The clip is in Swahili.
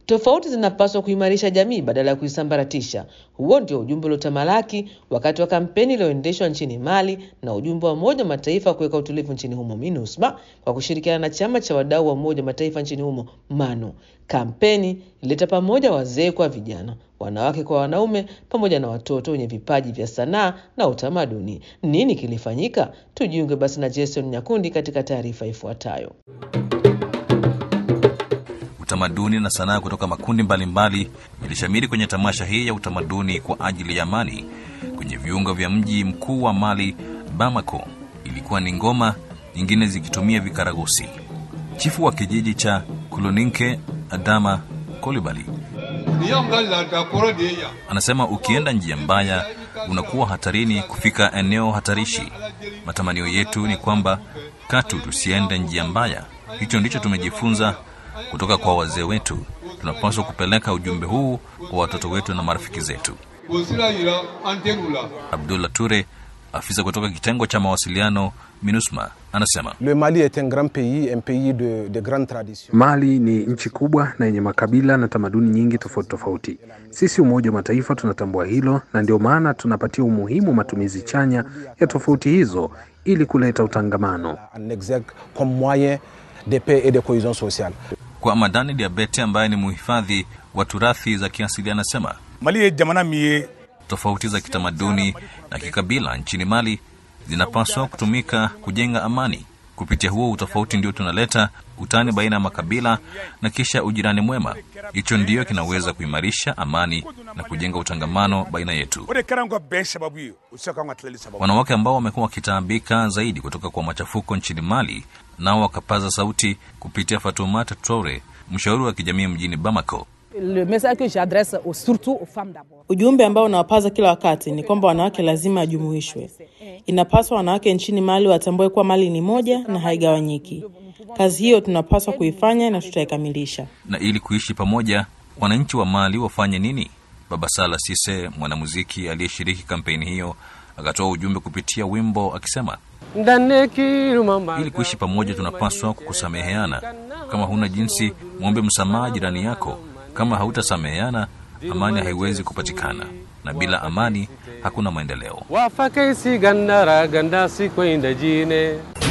Tofauti zinapaswa kuimarisha jamii badala ya kuisambaratisha. Huo ndio ujumbe uliotamalaki wakati wa kampeni iliyoendeshwa nchini Mali na ujumbe wa Umoja wa Mataifa kuweka utulivu nchini humo MINUSMA kwa kushirikiana na chama cha wadau wa Umoja wa Mataifa nchini humo MANU. Kampeni ilileta pamoja wazee kwa vijana, wanawake kwa wanaume, pamoja na watoto wenye vipaji vya sanaa na utamaduni. Nini kilifanyika? Tujiunge basi na Jason Nyakundi katika taarifa ifuatayo. Utamaduni na sanaa kutoka makundi mbalimbali ilishamiri kwenye tamasha hii ya utamaduni kwa ajili ya amani kwenye viunga vya mji mkuu wa Mali, Bamako. Ilikuwa ni ngoma, nyingine zikitumia vikaragosi. Chifu wa kijiji cha Koloninke, Adama Kolibali, anasema ukienda njia mbaya unakuwa hatarini kufika eneo hatarishi. Matamanio yetu ni kwamba katu tusiende njia mbaya. Hicho ndicho tumejifunza kutoka kwa wazee wetu. Tunapaswa kupeleka ujumbe huu kwa watoto wetu na marafiki zetu. Abdullah Toure, afisa kutoka kitengo cha mawasiliano MINUSMA, anasema Le Mali est un grand pays, un pays de grande tradition. Mali ni nchi kubwa na yenye makabila na tamaduni nyingi tofauti tofauti. Sisi Umoja wa Mataifa tunatambua hilo, na ndio maana tunapatia umuhimu matumizi chanya ya tofauti hizo ili kuleta utangamano. Comme moyen de paix et de cohésion sociale. Kwa Madani Diabete ambaye ni muhifadhi wa turathi za kiasili, anasema Mali jamana mie, tofauti za kitamaduni na kikabila nchini Mali zinapaswa kutumika kujenga amani. Kupitia huo utofauti ndio tunaleta utani baina ya makabila na kisha ujirani mwema. Hicho ndio kinaweza kuimarisha amani na kujenga utangamano baina yetu. Wanawake ambao wamekuwa wakitaabika zaidi kutoka kwa machafuko nchini Mali nao wakapaza sauti kupitia Fatoumata Traore, mshauri wa kijamii mjini Bamako. Ujumbe ambao unawapaza kila wakati ni kwamba wanawake lazima wajumuishwe. Inapaswa wanawake nchini Mali watambue kuwa Mali ni moja na haigawanyiki. Kazi hiyo tunapaswa kuifanya na tutaikamilisha. Na ili kuishi pamoja, wananchi wa Mali wafanye nini? Baba Sala Sise, mwanamuziki aliyeshiriki kampeni hiyo, akatoa ujumbe kupitia wimbo akisema, ili kuishi pamoja tunapaswa kukusameheana. Kama huna jinsi, muombe msamaha jirani yako. Kama hautasameheana, amani haiwezi kupatikana. Na bila amani, hakuna maendeleo.